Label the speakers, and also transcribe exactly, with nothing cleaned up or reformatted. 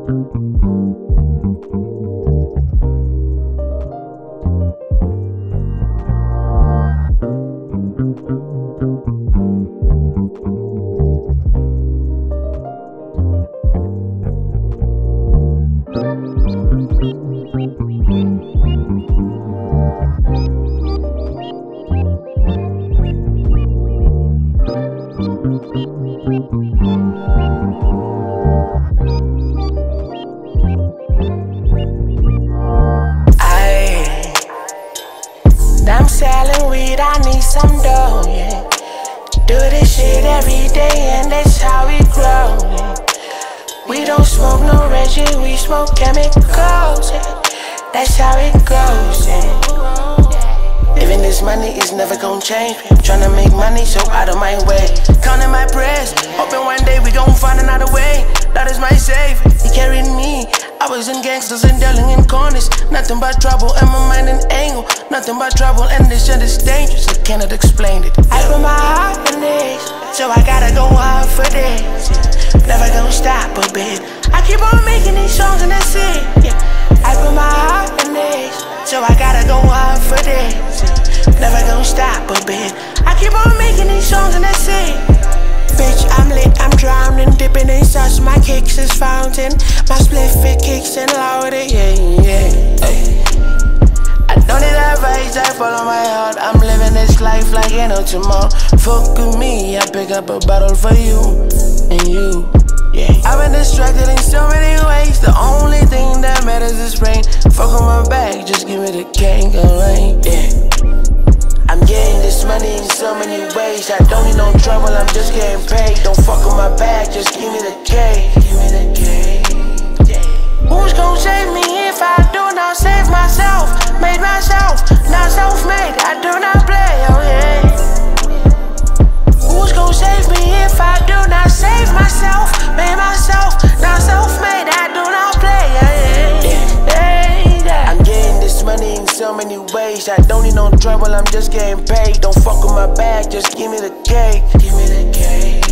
Speaker 1: I'm selling weed, I need some dough, yeah. Do this shit every day and that's how we grow, yeah. We don't smoke no Reggie, we smoke chemicals, yeah. That's how it goes, yeah. Even this money is never gon' change. I'm tryna make money, so out of my way. Counting my prayers, hoping one day we gon' find another way. That is my safe, he carried me. I was in gangsters and dealing in corners. Nothing but trouble and my mind an angle. Nothing but trouble and this shit is dangerous. I cannot explain it. I put my heart in this, so I gotta go hard for this. Never gonna stop a bit. I keep on making these songs and that's it. Yeah. I put my heart in this, so I gotta go hard for this. Never gonna stop a bit. I keep on making these songs and that's it. Bitch, I'm lit, I'm drowning, dipping in sauce, my kicks is fountain. My spliff it kicks and louder, yeah, yeah, ay. I don't need advice, I follow my heart. I'm living this life like ain't no tomorrow. Fuck with me, I pick up a bottle for you and you, yeah. I've been distracted in so many ways. The only thing that matters is rain. Fuck on my back, just give me the cake, alright, yeah. I'm getting this money in so many ways. I don't need no trouble, I'm just getting paid. Don't fuck on my back, just give me the cake. Give me the cake, yeah. Who's gon' save me if I do not save myself? Made myself, not self-made, I do not play, oh yeah. Who's gon' save me if I do not save myself? Made myself, not self-made, I do not play, oh yeah, yeah, yeah. I'm getting this money in so many ways. I don't need no trouble, I'm just getting paid. Don't fuck with my bag, just give me the cake. Give me the cake.